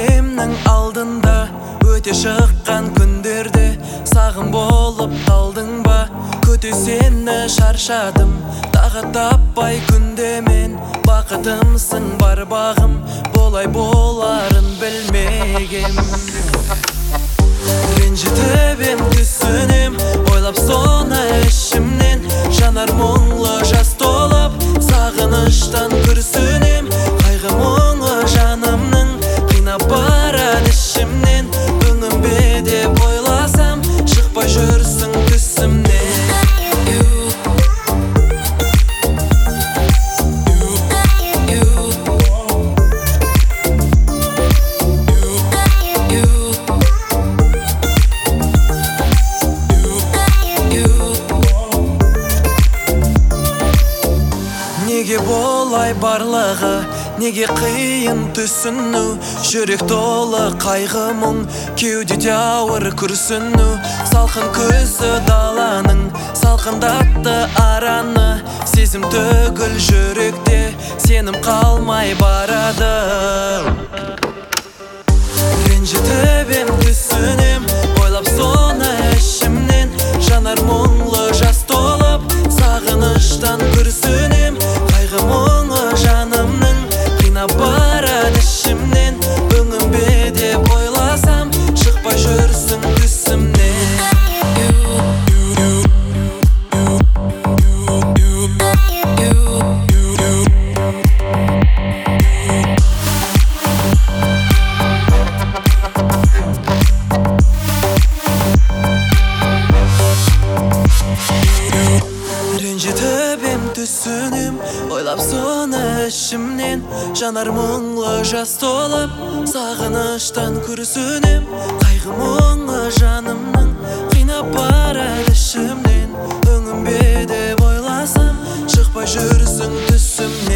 көзімнің алдында өте шыққан күндерде сағым болып қалдың ба? Күте сені шаршадым, тағы таппай күнде мен бақытымсың бар бағым, болай боларын білмегем. Ренжітіп ем, түсінем, ойлап соны ішімнен, жанар мұңлы жас толып, сағыныштан күрсінем. Қайғы мұңы жанымның қинап барады ішімнен, өңім бе деп ойласам, шықпай жүрсің түсімнен. Неге болай барлығы, неге қиын түсіну, жүрек толы қайғы мұң, кеудеде ауыр күрсіну. Салқын көзі даланың, салқындатты араны, сезім төгіл жүректе, сенім қалмай барады. Ренжітіп ем, түсінем, ойлап соны ішімнен, жанар мұңлы жас толып, сағыныштан күрсінем. Қайғы мұңы жанымның қинап барады ішімнен, өңім бе деп ойласам, шықпай жүрсің түсімнен. Ренжітіп ем, түсінем, ойлап соны ішімнен, жанар мұңлы жас толып, сағыныштан күрсінем. Қайғы мұңы жанымның қинап барады ішімнен, өңім бе деп ойласам, шықпай жүрсің түсімнен.